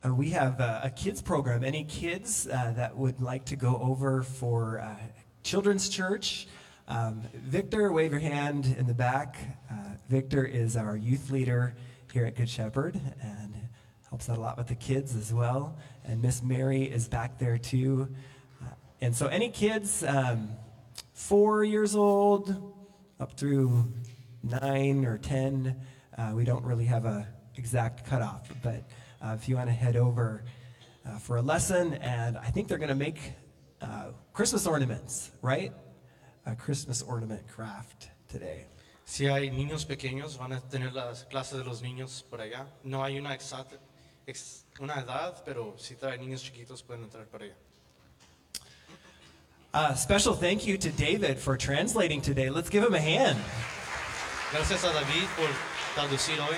We have a kids program. Any kids that would like to go over for children's church? Victor, wave your hand in the back. Victor is our youth leader here at Good Shepherd and helps out a lot with the kids as well. And Miss Mary is back there too. And so any kids 4 years old up through 9 or 10, we don't really have a exact cutoff, but if you want to head over for a lesson, and I think they're going to make Christmas ornaments, right? A Christmas ornament craft today. Si hay niños pequeños, van a tener las clases de los niños por allá. No hay una edad, pero si traen niños chiquitos pueden entrar por allá. Special thank you to David for translating today. Let's give him a hand. Gracias a David por traducir hoy.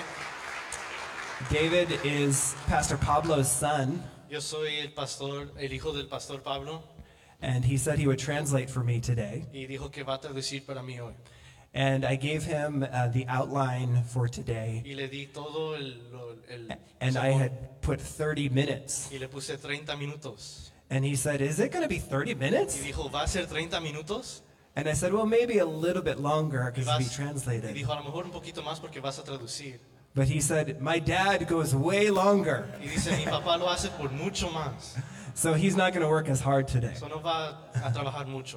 David is Pastor Pablo's son. Yo soy el hijo del pastor Pablo. And he said he would translate for me today. Y dijo que va a traducir para mí hoy. And I gave him the outline for today. Y le di todo and I had put 30 minutes. Y le puse 30 minutos. And he said, "Is it going to be 30 minutes?" Y dijo, ¿va a ser 30 minutos? And I said, "Well, maybe a little bit longer because it'll be Y translated." dijo, a lo mejor un poquito más porque vas a traducir. But he said, "My dad goes way longer." Y dice, mi papá lo hace por mucho más. So he's not going to work as hard today. So no va a trabajar mucho.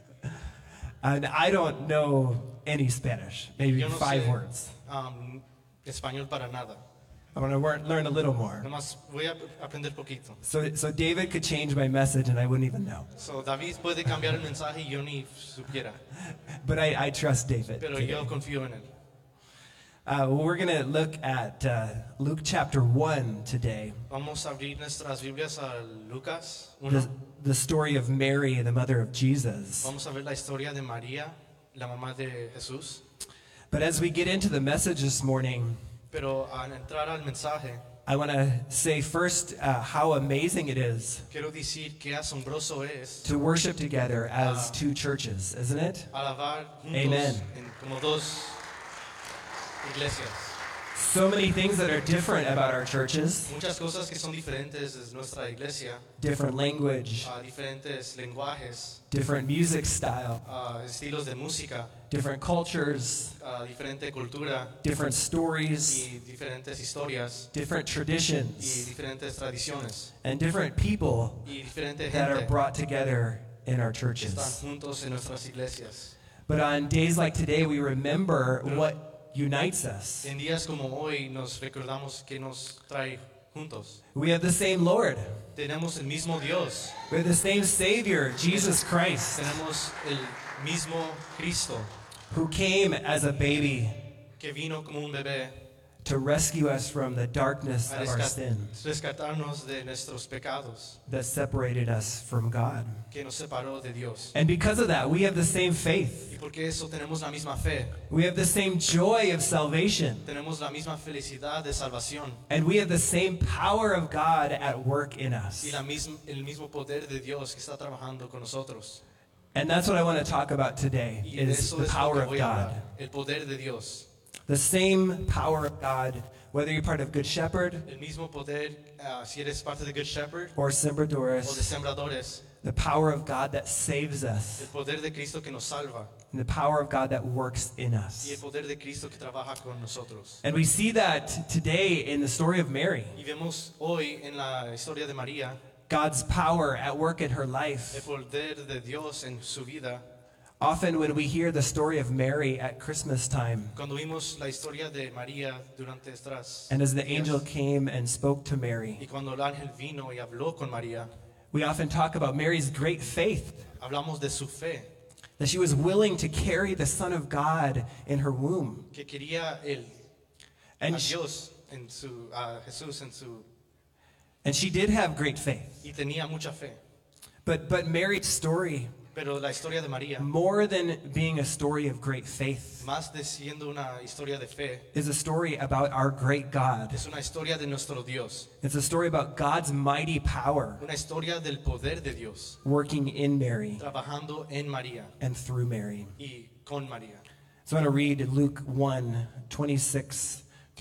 And I don't know any Spanish, maybe Yo no 5 sé, words. Español para nada. I want to learn a little more. Nomás voy a aprender poquito. So David could change my message and I wouldn't even know. So David puede cambiar el mensaje y yo ni supiera. But I trust David. Pero today. yo confío en él. We're going to look at Luke chapter 1 today. Vamos a abrir nuestras Biblias a Lucas 1. The story of Mary, the mother of Jesus. Vamos a ver la historia de María, la mamá de Jesús. But as we get into the message this morning, Pero al entrar al mensaje, I want to say first how amazing it is quiero decir qué asombroso es to worship together as two churches, isn't it? alabar juntos Amen. como dos iglesias. So many things that are different about our churches, Muchas cosas que son diferentes de nuestra iglesia, different language, diferentes lenguajes, different music style, estilos de música, different cultures, diferente cultura different stories, y diferentes historias different y traditions, diferentes tradiciones and different people y diferente that are gente brought together in our que están churches. juntos en nuestras iglesias. But on days like today, we remember what unites us. En días como hoy nos recordamos que nos trae juntos. We have the same Lord. Tenemos el mismo Dios, We have the same Savior, Jesus Christ, tenemos el mismo Cristo who came as a baby que vino como un bebé to rescue us from the darkness a of our sin rescatarnos de nuestros pecados that separated us from God. que nos separó de Dios. And because of that, we have the same faith. Y porque eso tenemos la misma fe, We have the same joy of salvation. tenemos la misma felicidad de salvación And we have the same power of God at work in us. y el mismo poder de Dios que está trabajando con nosotros. And that's what I want to talk about today, Y de is eso the es lo power que of voy a God. hablar, el poder de Dios. The same power of God, whether you're part of Good Shepherd El mismo poder, si eres parte de Good Shepherd or o de Sembradores, Sembradores, the power of God that saves us, el poder de Cristo que nos salva and the power of God that works in y el us. poder de Cristo que trabaja con nosotros. And we see that today in the story of Mary, Y vemos hoy en la historia de María God's power at work in her el life. poder de Dios en su vida. Often when we hear the story of Mary at Christmas time, Cuando vimos la historia de María durante estas and as the días, angel came and spoke to y Mary, cuando el ángel vino y habló con María, we often talk about Mary's great faith, hablamos de su fe, that she was willing to carry the Son of God in her womb. que quería a And she, Dios a Jesús en su and she did have great faith. y tenía mucha fe. But Mary's story, Pero la historia de María, more than being a story of great faith, más de siendo una historia de fe, is a story about our great God. es una historia de nuestro Dios, It's a story about God's mighty power una historia del poder de Dios working in Mary trabajando en María and through Mary. y con María. So I want to read Luke 1:26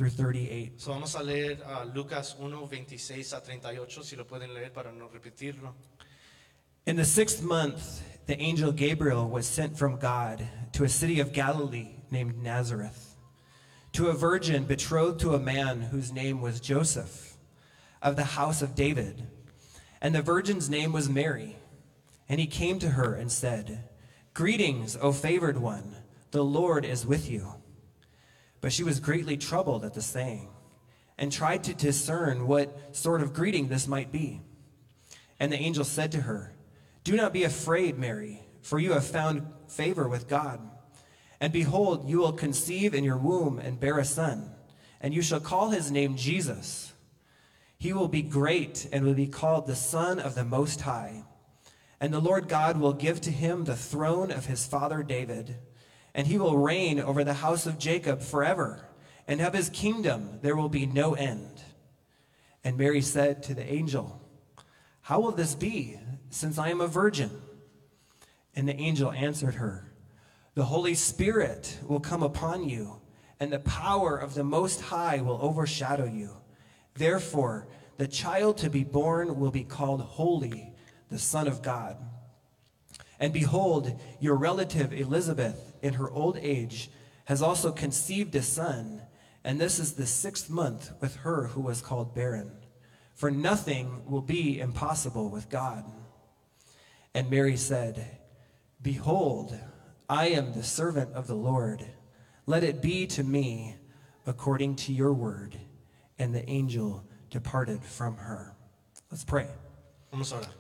through 38. So vamos a leer Lucas 1, 26 a 38, si lo pueden leer para no repetirlo. In the 6th month, the angel Gabriel was sent from God to a city of Galilee named Nazareth, to a virgin betrothed to a man whose name was Joseph, of the house of David. And the virgin's name was Mary. And he came to her and said, "Greetings, O favored one, the Lord is with you." But she was greatly troubled at the saying, and tried to discern what sort of greeting this might be. And the angel said to her, "Do not be afraid, Mary, for you have found favor with God. And behold, you will conceive in your womb and bear a son, and you shall call his name Jesus. He will be great and will be called the Son of the Most High. And the Lord God will give to him the throne of his father David, and he will reign over the house of Jacob forever, and of his kingdom there will be no end." And Mary said to the angel, "How will this be, since I am a virgin?" And the angel answered her, "The Holy Spirit will come upon you, and the power of the Most High will overshadow you. Therefore, the child to be born will be called Holy, the Son of God. And behold, your relative Elizabeth, in her old age, has also conceived a son, and this is the 6th month with her who was called barren. For nothing will be impossible with God." And Mary said, "Behold, I am the servant of the Lord. Let it be to me according to your word." And the angel departed from her. Let's pray. Vamos a orar.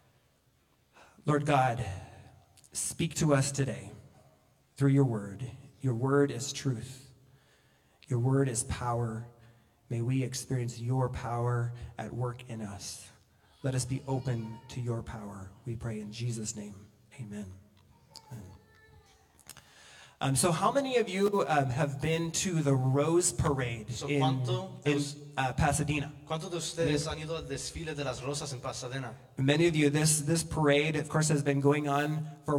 Lord God, speak to us today through your word. Your word is truth. Your word is power. May we experience your power at work in us. Let us be open to your power. We pray in Jesus' name. Amen. So how many of you have been to the Rose Parade So, in ¿cuántos Pasadena? ¿Cuántos de ustedes han ido al desfile de las rosas en Pasadena? Many of you, this parade, of course, has been going on for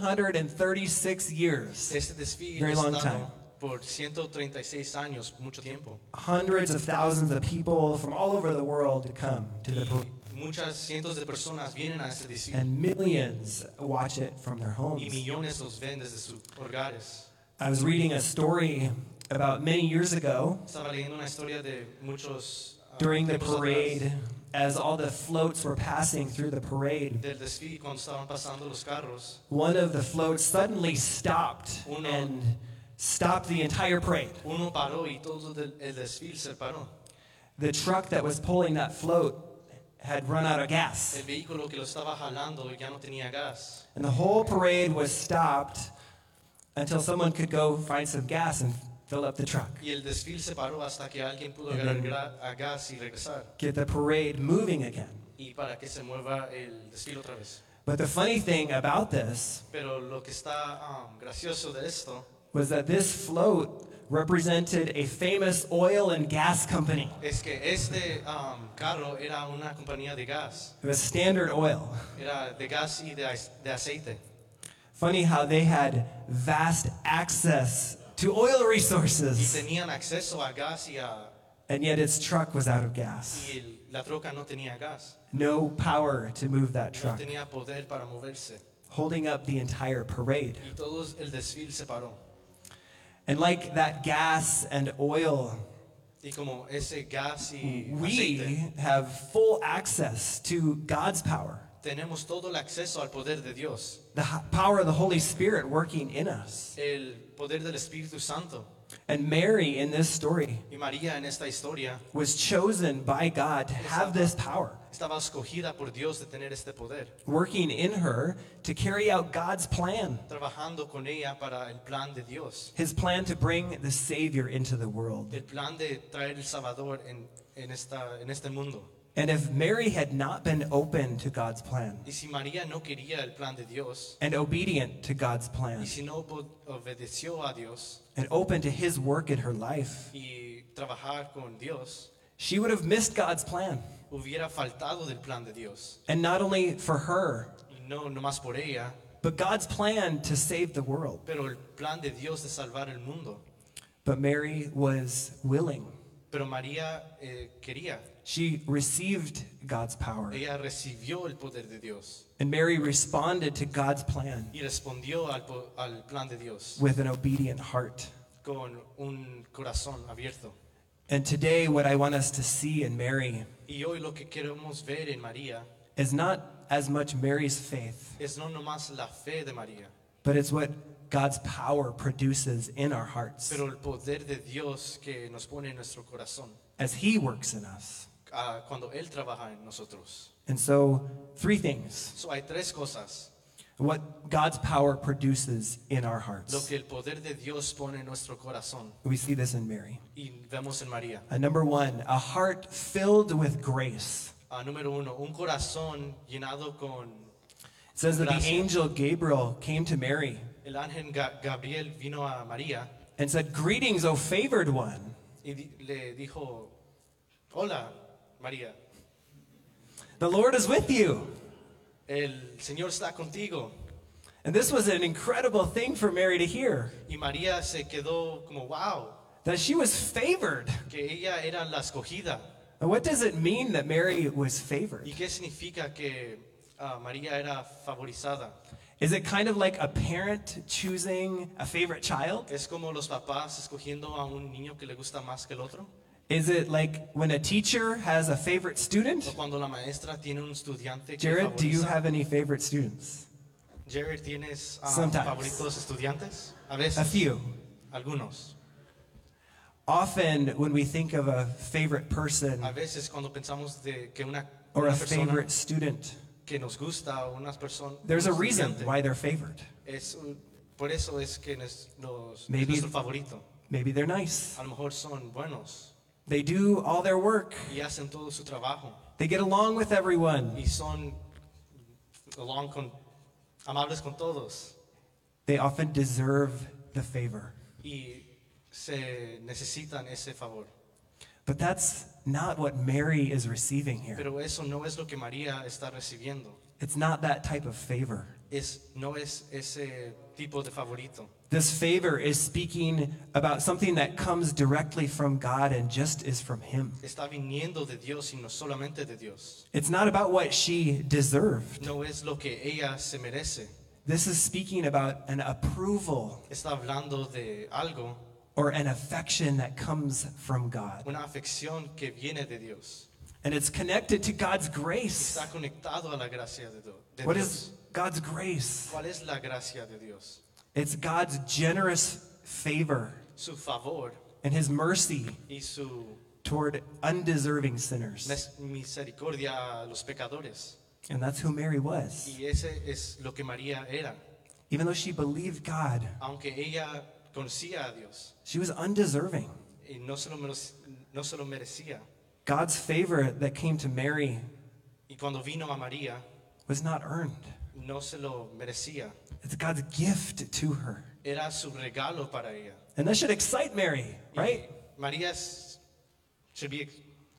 136 years. Este desfile Very ha long estado time. por 136 años, mucho tiempo. Hundreds of thousands of people from all over the world come to the parade. Muchas cientos de personas vienen a este desfile And millions watch it from their y homes. millones los ven desde sus hogares. I was reading a story about many years ago Estaba leyendo una historia de muchos during the tiempos atrás parade as all the floats were passing through the parade. del desfile cuando estaban pasando los carros. One of the floats suddenly stopped and stopped the entire parade. Uno paró y todo el desfile se paró. The truck that was pulling that float had run out of gas. El vehículo que lo estaba jalando ya no tenía gas. And the whole parade was stopped until someone could go find some gas and fill up the truck. Y el desfile se paró hasta que alguien pudo And agarrar then- a gas y regresar. Get the parade moving again. Y para que se mueva el desfile otra vez. But the funny thing about this Pero lo que está gracioso de esto was that this float represented a famous oil and gas company. es que este carro era una compañía de gas. It was Standard Oil. Era de gas y de aceite. Funny how they had vast access to oil Y resources, tenían acceso a gas and yet its truck was out of gas. la troca no tenía gas. No power to move that No truck, tenía poder para moverse. holding up the entire parade. Y todo el desfile se paró. And like that gas and oil, Y como ese gas y we aceite, have full access to God's power, tenemos todo el acceso al poder de Dios. the power of the Holy Spirit working in us. El poder del Espíritu Santo. And Mary in this story Y María en esta historia was chosen by God to have this power estaba escogida por Dios de tener este poder. working in her to carry out God's plan, Trabajando con ella para el plan de Dios. his plan to bring the Savior into the world. El plan de traer el Salvador en este mundo. And if Mary had not been open to God's plan Y si María no quería el plan de Dios, and obedient to God's y plan si no obedeció a Dios and open to his work in her life, y trabajar con Dios, she would have missed God's plan. hubiera faltado del plan de Dios. And not only for her, Y no nomás por ella, but God's plan to save the world. pero el plan de Dios de salvar el mundo. But Mary was willing. Pero María quería. She received God's power. Ella recibió el poder de Dios And Mary responded to God's plan y respondió al plan de Dios with an obedient heart. con un corazón abierto. And today, what I want us to see in Mary Y hoy lo que queremos ver en María is not as much Mary's faith, es no nomás la fe de María, but it's what God's power produces in our hearts pero el poder de Dios que nos pone en nuestro corazón as He works in us. cuando Él trabaja en nosotros. And so, three things. So, hay tres cosas. What God's power produces in our Lo hearts. que el poder de Dios pone en nuestro corazón. We see this in Mary. Y vemos en María. Number one, a heart filled with grace. Número uno, un corazón llenado con... It says that the Gracia. angel Gabriel came to Mary El ángel Gabriel vino a María and said, "Greetings, O favored one." y le dijo, hola María, The Lord is with you. el Señor está contigo. And this was an incredible thing for Mary to hear, Y María se quedó como, wow, that she was favored. que ella era la escogida. And what does it mean that Mary was favored? ¿Y qué significa que María era favorizada? Is it kind of like a parent choosing a favorite child? ¿Es como los papás escogiendo a un niño que le gusta más que el otro? Is it like when a teacher has a favorite ¿O student? cuando la maestra tiene un estudiante que Jared, do you favoriza? have any favorite students? Jared, ¿tienes Sometimes. favoritos estudiantes? A veces. A few. Algunos. Often, when we think of a favorite person A veces cuando pensamos de que una or a persona favorite student, que nos gusta o una persona, there's a un reason estudiante, why they're favored. por eso es que es Maybe- nuestro favorito. Maybe they're nice. A lo mejor son buenos They do all their work. y hacen todo su trabajo They get along with everyone. y son amables con todos They often deserve the favor. y se necesitan ese favor. But that's not what Mary is receiving here. Pero eso no es lo que María está recibiendo. It's not that type of favor. No es ese tipo de favorito. This favor is speaking about something that comes directly from God and just is from Him. Está viniendo de Dios y no solamente de Dios. It's not about what she deserved. No es lo que ella se merece. This is speaking about an approval Está hablando de algo, or an affection that comes from God. una afección que viene de Dios. And it's connected to God's grace. Está conectado a la gracia de What Dios. is God's grace? ¿Cuál es la gracia de Dios? It's God's generous favor Su favor and His mercy y su toward undeserving sinners. misericordia a los pecadores. And that's who Mary was. Y ese es lo que María era. Even though she believed God, Aunque ella conocía a Dios she was undeserving. y no se lo merecía. God's favor that came to Mary Y cuando vino a María, was not earned. no se lo merecía. It's God's gift to her. Era su regalo para ella. And that should excite Mary, right? Y María should be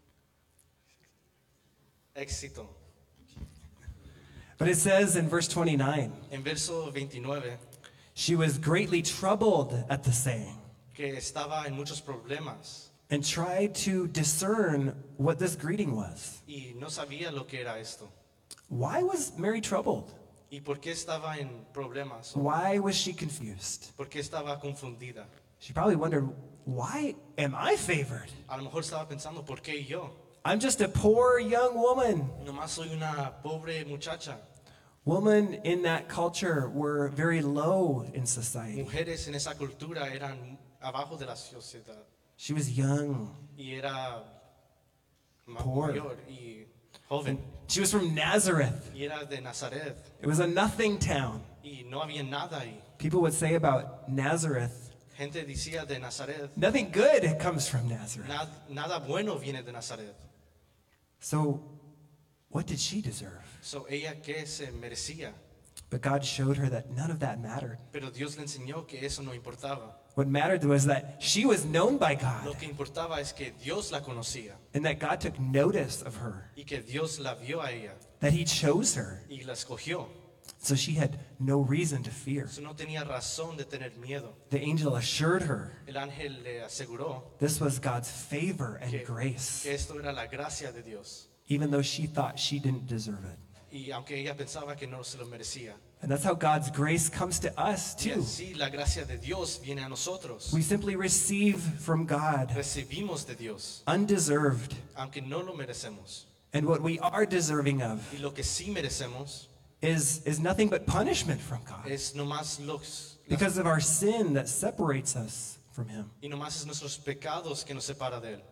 éxito. But it says in verse 29, En verso 29, she was greatly troubled at the saying que estaba en muchos problemas and tried to discern what this greeting was. y no sabía lo que era esto. Why was Mary troubled? ¿Y por qué estaba en problemas? Why was she confused? ¿Por qué estaba confundida? She probably wondered, why am I favored? A lo mejor estaba pensando, ¿por qué yo? I'm just a poor young woman. Nomás soy una pobre muchacha. Women in that culture were very low in society. Mujeres en esa cultura eran abajo de la sociedad She was young. y era Poor. mayor y joven She was from Nazareth. y era de Nazaret It was a nothing town. y no había nada ahí. People would say about Nazareth, Gente decía de Nazaret, nothing good comes from Nazareth. nada bueno viene de Nazaret. So, what did she deserve? So ella que se merecía, But God showed her that none of that mattered. pero Dios le enseñó que eso no importaba. What mattered was that she was known by Lo God que importaba es que Dios la conocía and that God took notice of her, y que Dios la vio a ella that He chose her. y la escogió. So she had no reason to fear. So no tenía razón de tener miedo. The angel assured her El ángel le aseguró this was God's favor and que grace, esto era la gracia de Dios. even though she thought she didn't deserve it. Y aunque ella pensaba que no se lo merecía. And that's how God's grace comes to us Y too. así la gracia de Dios viene a nosotros. We simply receive from God Recibimos de Dios, undeserved. aunque no lo merecemos. And what we are deserving of Y lo que sí merecemos is nothing but punishment from God es nomás because of our sin that separates us from Him. y nomás es nuestros pecados que nos separa de él.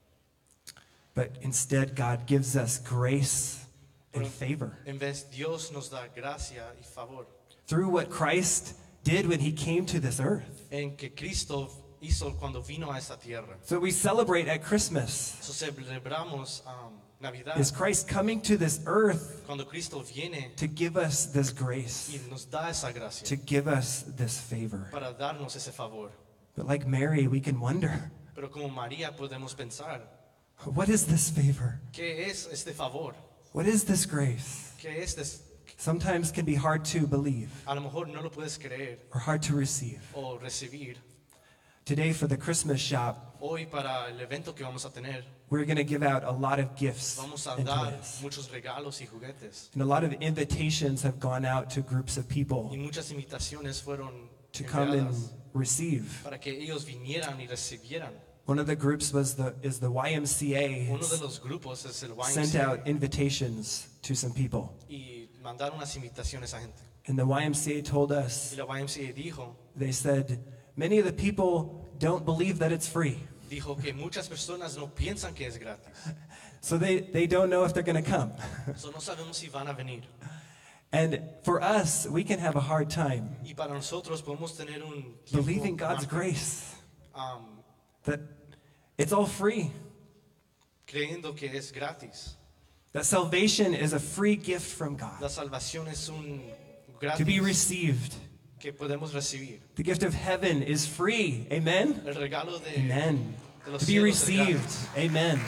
But instead, God gives us grace and favor En vez Dios nos da gracia y favor through what Christ did when He came to this earth. en que Cristo hizo cuando vino a esta tierra. So we celebrate at Christmas So celebramos Navidad is Christ coming to this earth cuando Cristo viene to give us this grace, y nos da esa gracia to give us this favor. para darnos ese favor. But like Mary, we can wonder, Pero como María podemos pensar, what is this favor? ¿qué es este favor? What is this grace? ¿Qué es este? Sometimes can be hard to believe A lo mejor no lo puedes creer or hard to receive. o recibir. Today for the Christmas shop, Hoy para el evento que vamos a tener, we're going to give out a lot of gifts vamos a and dar toys. muchos regalos y juguetes. And a lot of invitations have gone out to groups of people Y muchas invitaciones fueron to come and enviadas receive. para que ellos vinieran y recibieran. One of the groups is the YMCA. Uno de los grupos es el Sent YMCA out invitations to some people. y mandaron unas invitaciones a gente. And the YMCA told Y us, la YMCA they said, many of the people don't believe that it's free. dijo que muchas personas no piensan que es gratis. So they don't know if they're going to come. So no sabemos si van a venir. And for us, we can have a hard time Y para nosotros podemos tener un tiempo believing God's más, grace, um, that it's all free, creyendo que es gratis. that salvation is a free gift from La God salvación es un to be gratis received. que podemos recibir. The gift of heaven is free. Amen? El regalo de, Amen. de los To be cielos es received. gratis. Amen.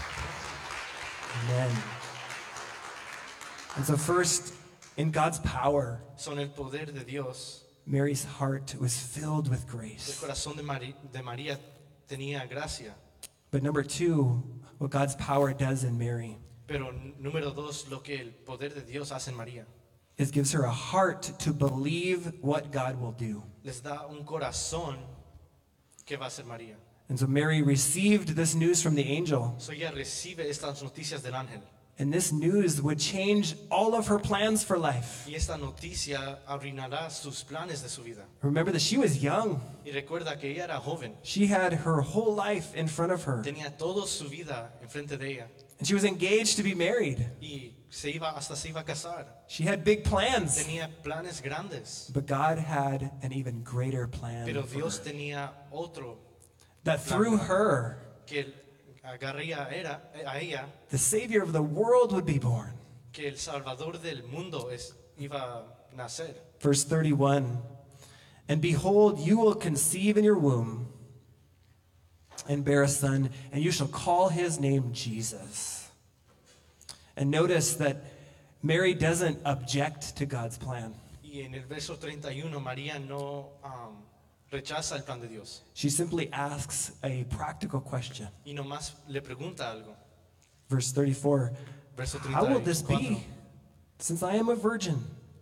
Amen. And so first, in God's power, Son el poder de Dios. Mary's heart was filled with El grace. corazón de María tenía gracia. But number two, what God's power does in Mary Pero número dos, lo que el poder de Dios hace en María. is gives her a heart to believe what God will do. Les da un corazón que va a ser María. And so Mary received this news from the angel, So ella recibe estas noticias del ángel. and this news would change all of her plans for life. Y esta noticia arruinará sus planes de su vida. Remember that she was young. Y recuerda que ella era joven. She had her whole life in front of her, Tenía toda su vida enfrente de ella. and she was engaged to be married. Y hasta se iba a casar. She had big plans, Tenía planes grandes. but God had an even greater plan Pero for Dios her. tenía otro That through her, que agarraría a ella, the Savior of the world would be born. que el Salvador del mundo iba a nacer. Verse 31, and behold, you will conceive in your womb and bear a son, and you shall call his name Jesus. And notice that Mary doesn't object to God's plan. Y en el verso 31, María no rechaza el plan de Dios. She simply asks a practical question. Y nomás le pregunta algo. Verse 34, Verso how will this 34. be, since I am a virgin?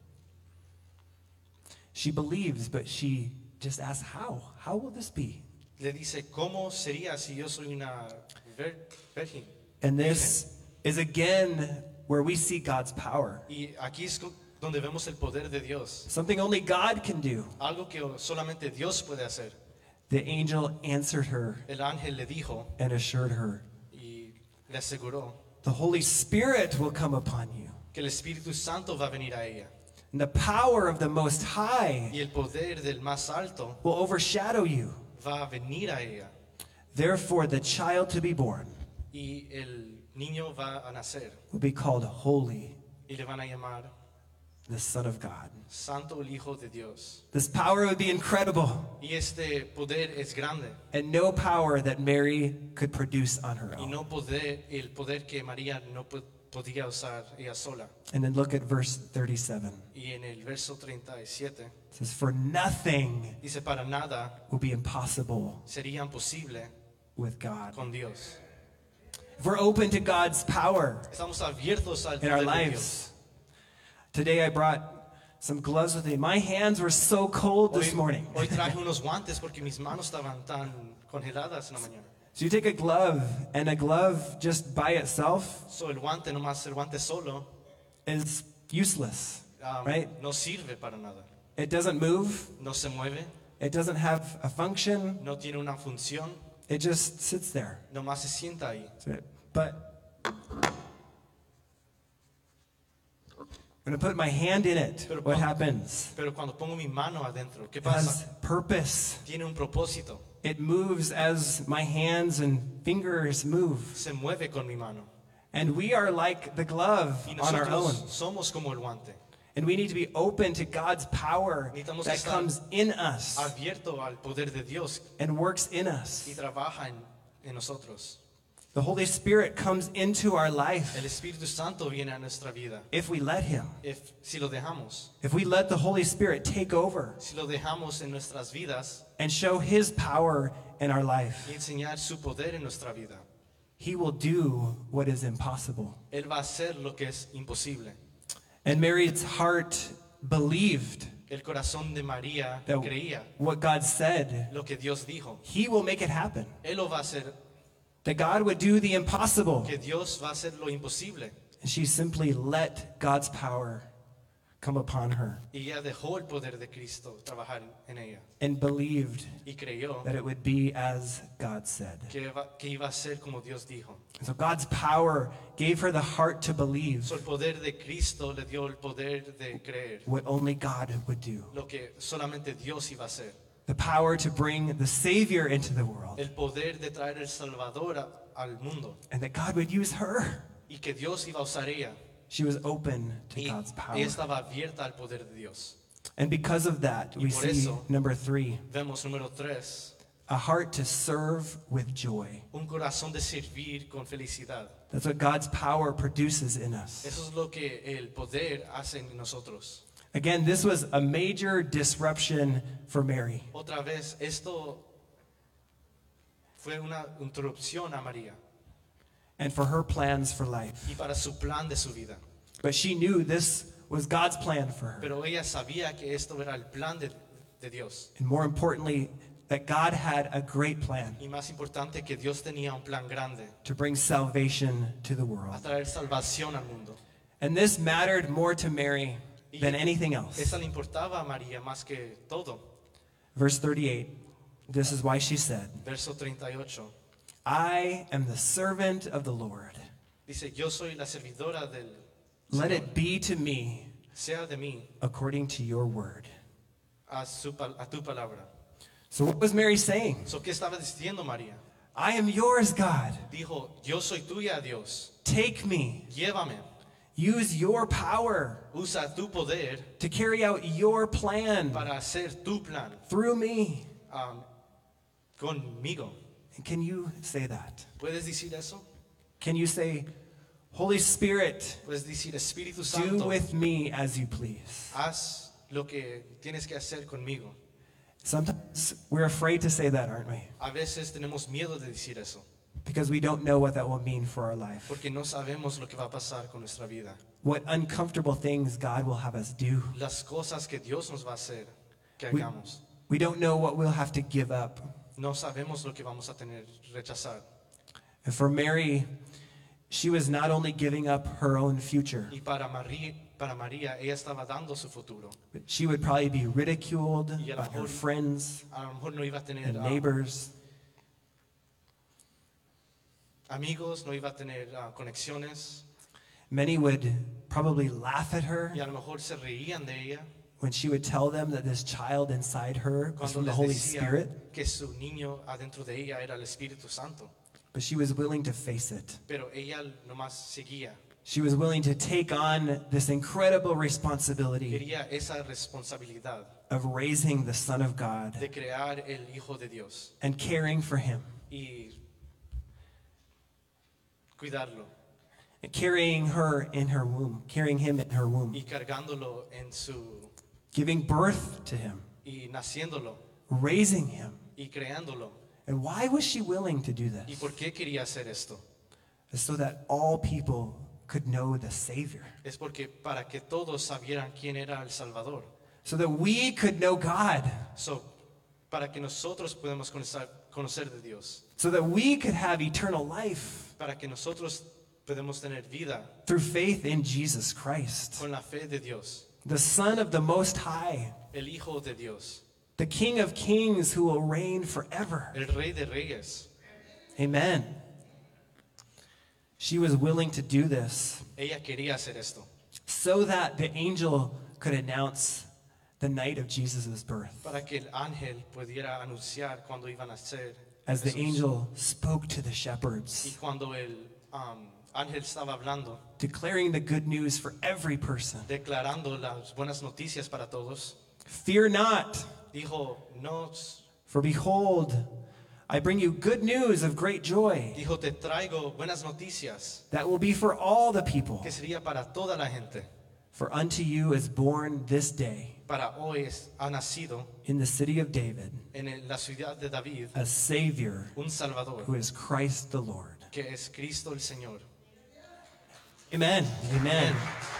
She believes, but she just asks, how? How will this be? Le dice, ¿cómo sería si yo soy una virgen? And this is again where we see God's power. Y aquí es donde vemos el poder de Dios. Something only God can do. Algo que solamente Dios puede hacer. The angel answered her El ángel le dijo and assured her, y le aseguró the Holy Spirit will come upon you, que el Espíritu Santo va a venir a ella. and the power of the Most High Y el poder del más alto will overshadow you. va a venir a ella. Therefore, the child to be born Y el niño va a nacer. will be called Holy, Y le van a llamar the Son of God. Santo el Hijo de Dios. This power would be incredible, Y este poder es grande. and no power that Mary could produce on her Y own. no el poder que María no podía usar ella sola. And then look at verse 37. Y en el verso 37 It says, for nothing dice, para nada will be impossible sería imposible with God. con Dios. If we're open to God's power Estamos abiertos al in our poder de Dios. lives. Today I brought some gloves with me. My hands were so cold this morning. Hoy traje unos guantes porque mis manos estaban tan congeladas en la mañana. So you take a glove, and a glove just by itself So el guante solo, is useless, right? no sirve para nada. It doesn't move. No se mueve, It doesn't have a function. no tiene una función, It just sits there. nomás se sienta ahí. But when I put my hand in it, Pero what cuando- happens? Pero cuando pongo mi mano adentro, ¿qué It has pasa? purpose. Tiene un propósito. It moves as my hands and fingers move. Se mueve con mi mano. And we are like the glove Y on our own. nosotros somos como el guante, And we need to be open to God's power Necesitamos that estar comes in us abierto al poder de Dios and works in us. y trabaja en nosotros. The Holy Spirit comes into our life El Espíritu Santo viene a nuestra vida. if we let Him. Si lo dejamos, If we let the Holy Spirit take over si lo dejamos en nuestras vidas and show His power in our y life, enseñar su poder en nuestra vida, He will do what is impossible. Él va a hacer lo que es imposible. And Mary's heart believed El corazón de María that creía what God said, lo que Dios dijo. He will make it happen. Él lo va a hacer, That God would do the impossible. que Dios va a hacer lo imposible. And she simply let God's power come upon her Y ella dejó el poder de Cristo trabajar en ella and believed y creyó that it would be as God said. que iba a ser como Dios dijo. And so God's power gave her the heart to believe So, el poder de Cristo le dio el poder de creer what only God would do. lo que solamente Dios iba a hacer. The power to bring the Savior into the world. El poder de traer el Salvador al mundo And that God would use her. y que Dios iba a usar ella. She was open to Y God's power. ella estaba abierta al poder de Dios. And because of that, we por see eso- number 3, Vemos número 3, a heart to serve with joy. un corazón de servir con felicidad. That's what God's power produces in us. Eso es lo que el poder hace en nosotros. Again, this was a major disruption for Mary. Otra vez, esto fue una interrupción a María And for her plans for life. y para su plan de su vida. But she knew this was God's plan for her. Pero ella sabía que esto era el plan de Dios. And more importantly, that God had a great plan Y más importante, que Dios tenía un plan grande to bring salvation to the a world. traer salvación al mundo. And this mattered more to Mary than anything else. Esa le importaba a María más que todo. Verse 38, this is why she said, Verso 38 I am the servant of the Lord. dice, yo soy la servidora del Let Señor. it be to me Sea de mí according to your word. a tu palabra. So what was Mary saying? So, ¿qué estaba diciendo María? I am yours, God. Dijo, yo soy tuya, Dios. Take me. Llévame. Use your power Usa tu poder to carry out your plan para hacer tu plan through me. conmigo. And can you say that? ¿Puedes decir eso? Can you say, Holy Spirit, Puedes decir, Espíritu do Santo, with me as you please? haz lo que tienes que hacer conmigo. Sometimes we're afraid to say that, aren't we? A veces tenemos miedo de decir eso, Because we don't know what that will mean for our life. porque no sabemos lo que va a pasar con nuestra vida. What uncomfortable things God will have us do. Las cosas que Dios nos va a hacer que We- hagamos. We don't know what we'll have to give up. No sabemos lo que vamos a tener rechazar. And for Mary, she was not only giving up her own future, Y para María, ella estaba dando su futuro. but she would probably be ridiculed Y a lo by her mejor- friends A lo mejor no iba a tener and neighbors. amigos, no iba a tener conexiones. Many would probably laugh at her Y a lo mejor se reían de ella when she would tell them that this child inside her was cuando from the les Holy decía Spirit, que su niño adentro de ella era el Espíritu Santo. but she was willing to face it. Pero ella nomás seguía. She was willing to take on this incredible responsibility Quería esa responsabilidad of raising the Son of God de crear el Hijo de Dios and caring for him. y cuidarlo. carrying him in her womb, y cargándolo en su giving birth to him, y naciéndolo raising him. y creándolo. And why was she willing to do ¿Y this? por qué quería hacer esto? It's so that all people could know the Savior, Es porque para que todos sabieran quién era el Salvador. so that we could know God, So, para que nosotros podamos conocer de Dios. so that we could have eternal life Para que nosotros podamos tener vida through faith in Jesus Christ, con la fe de Dios. the Son of the Most High, El Hijo de Dios. the King of Kings who will reign forever. El Rey de Reyes. Amen. She was willing to do this Ella quería hacer esto. so that the angel could announce the night of Jesus' birth. Para que el ángel pudiera anunciar cuando iban a nacer As the Jesús. angel spoke to the Y shepherds, cuando el ángel estaba hablando, declaring the good news for every person. declarando las buenas noticias para todos, Fear not, dijo, for behold, I bring you good news of great joy dijo, te traigo buenas noticias, that will be for all the people. que sería para toda la gente. For unto you is born this day Para hoy ha nacido in the city of David en la ciudad de David a Savior un Salvador, who is Christ the Lord. que es Cristo el Señor. Amen. Amen.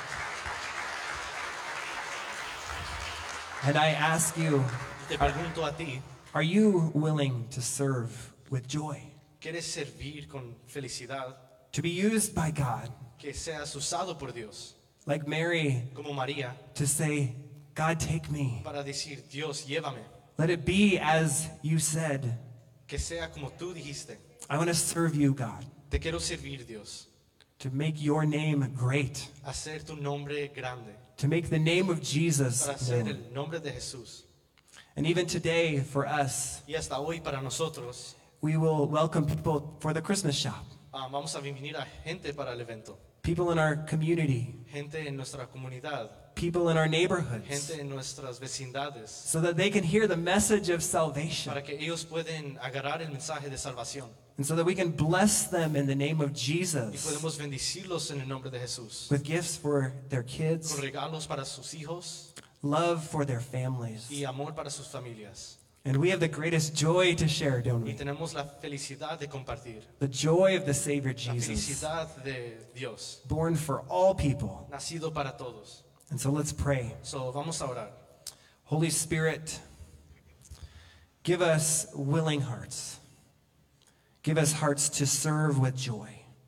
And I ask you, Y te pregunto a ti, are you willing to serve with joy? ¿quieres servir con felicidad? To be used by God, Que seas usado por Dios, like Mary, como María, to say, God, take me. para decir, Dios, llévame. Let it be as you said. Que sea como tú dijiste. I want to serve you, God, Te quiero servir, Dios. to make your name great, Hacer tu nombre grande. to make the name of Jesus Para hacer known. el nombre de Jesús. And even today, for us, Y hasta hoy para nosotros, we will welcome people for the Christmas shop, vamos a venir a gente para el evento. people in our community, Gente en nuestra comunidad. people in our neighborhoods, Gente en nuestras vecindades. so that they can hear the message of salvation, Para que ellos puedan agarrar el mensaje de salvación. and so that we can bless them in the name of Y Jesus podemos bendecirlos en el nombre de Jesús. with gifts for their kids, Con regalos para sus hijos love for their families. y amor para sus familias. And we have the greatest joy to share, don't Y we? tenemos la felicidad de compartir. The joy of the Savior La Jesus, felicidad de Dios. born for all people. Nacido para todos. And so let's pray. So, vamos a orar. Holy Spirit, give us willing hearts. Give us hearts to serve with joy.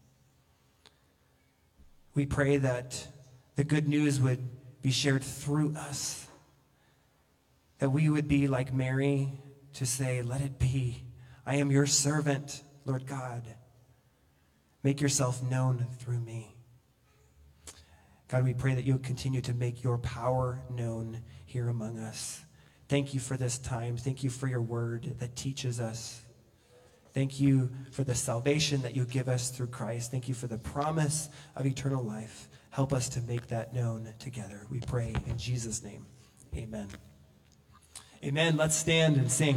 We pray that the good news would be shared through us, that we would be like Mary to say, let it be. I am your servant, Lord God. Make yourself known through me. God, we pray that you would continue to make your power known here among us. Thank you for this time. Thank you for your word that teaches us. Thank you for the salvation that you give us through Christ. Thank you for the promise of eternal life. Help us to make that known together. We pray in Jesus' name. Amen. Amen. Let's stand and sing.